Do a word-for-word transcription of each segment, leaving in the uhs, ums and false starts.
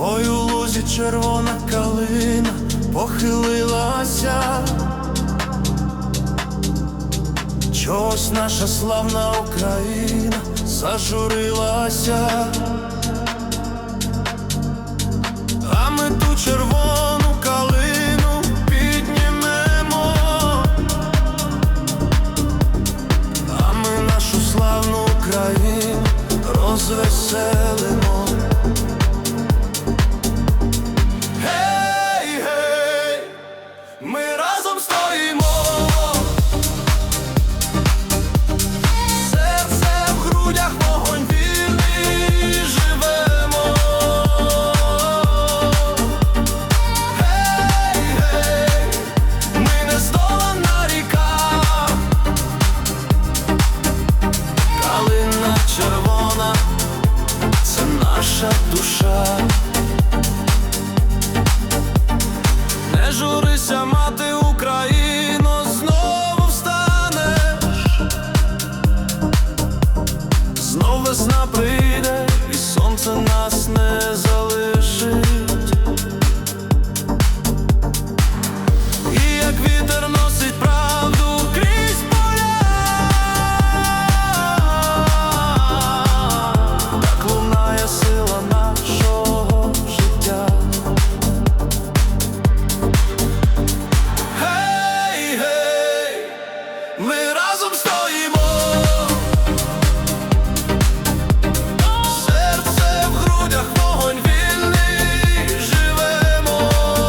Ой, у лузі червона калина похилилася, чогось наша славна Україна зажурилася, а ми ту червону калину піднімемо, а ми нашу славну Україну розвеселимо. Гей, гей, ми разом стоїмо, серце в грудях, вогонь вільний, живемо. Гей, гей, ми не здолана ріка, калина червона — це наша душа. Не журися, мати Україно, знову встанеш, знов весна прийде і сонце нас не залишить. І як вітер носить правду крізь поля, так лунає сила нашого життя. Гей, гей, ми разом стоїмо, серце в грудях, вогонь вільний, живемо.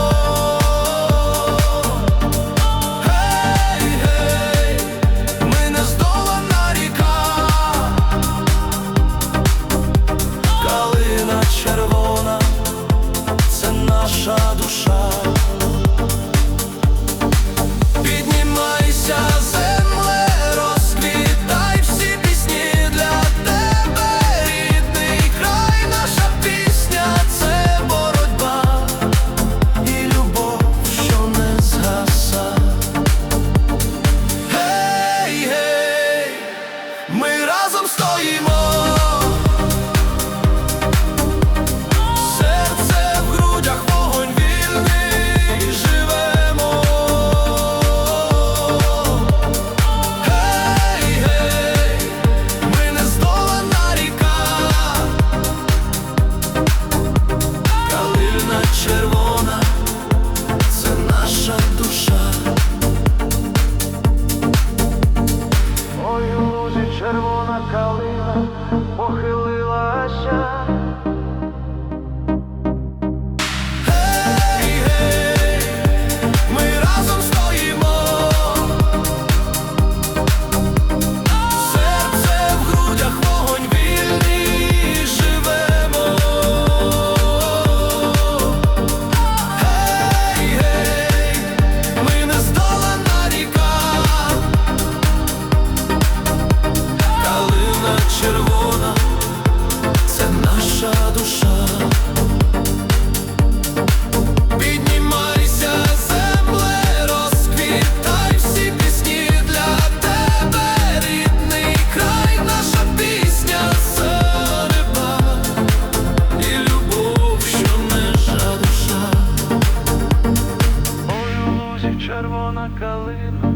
Гей, гей, ми не здолана ріка, калина червона — це наша душа. Піднімайся, земле, розквітай, всі пісні для тебе, рідний край, наша пісня — це боротьба і любов, що не згаса. Гей, гей, ми разом стоїмо, серце в грудях, вогонь вільний, живемо. Гей, гей, ми не здолана ріка, калина червона — це наша душа. Ой, у лузі червона калина похилилася. Гей, гей, ми разом стоїмо, серце в грудях, вогонь вільний, живемо. Гей, гей, ми не здолана ріка, калина червона — це наша душа. Піднімайся, земле, розквітай, всі пісні для тебе, рідний край, наша пісня — це боротьба і любов, що не жа душа. Ой, у лузі червона калина